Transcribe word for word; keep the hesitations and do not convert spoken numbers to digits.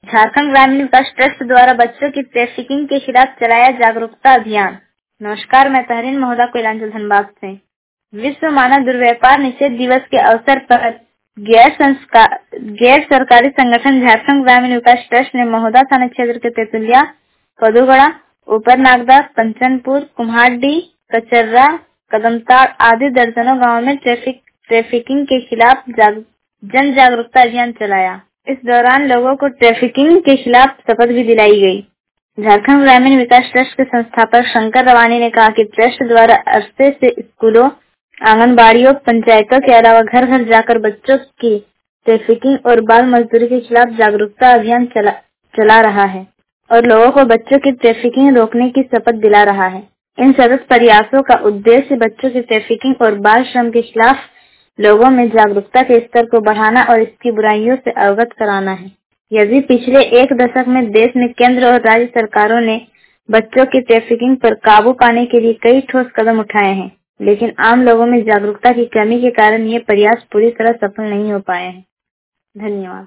झारखंड ग्रामीण विकास ट्रस्ट द्वारा बच्चों की ट्रैफिकिंग के खिलाफ चलाया जागरूकता अभियान। नमस्कार, मैं तहरीन महोदा कोइलांचल धनबाद से। विश्व मानव दुर्व्यापार निषेध दिवस के अवसर पर गैर संस्कार गैर सरकारी संगठन झारखंड ग्रामीण विकास ट्रस्ट ने महोदा थाना क्षेत्र के तेतुलिया, पदुगड़ा, ऊपर नागदा, कंचनपुर, कुम्हारडी, कचर्रा, कदमताड़ आदि दर्जनों गाँव में ट्रैफिक ट्रैफिकिंग के खिलाफ जाग, जन जागरूकता अभियान चलाया। इस दौरान लोगों को ट्रैफिकिंग के खिलाफ शपथ भी दिलाई गई। झारखंड ग्रामीण विकास ट्रस्ट के संस्थापक शंकर रवानी ने कहा कि ट्रस्ट द्वारा अरसे से स्कूलों, आंगनबाड़ियों, पंचायतों के अलावा घर घर जाकर बच्चों की ट्रैफिकिंग और बाल मजदूरी के खिलाफ जागरूकता अभियान चला, चला रहा है और लोगों को बच्चों की ट्रैफिकिंग रोकने की शपथ दिला रहा है। इन सतत प्रयासों का उद्देश्य बच्चों की ट्रैफिकिंग और बाल श्रम के खिलाफ लोगों में जागरूकता के स्तर को बढ़ाना और इसकी बुराइयों से अवगत कराना है। यदि पिछले एक दशक में देश में केंद्र और राज्य सरकारों ने बच्चों की ट्रैफिकिंग पर काबू पाने के लिए कई ठोस कदम उठाए हैं, लेकिन आम लोगों में जागरूकता की कमी के कारण ये प्रयास पूरी तरह सफल नहीं हो पाए हैं। धन्यवाद।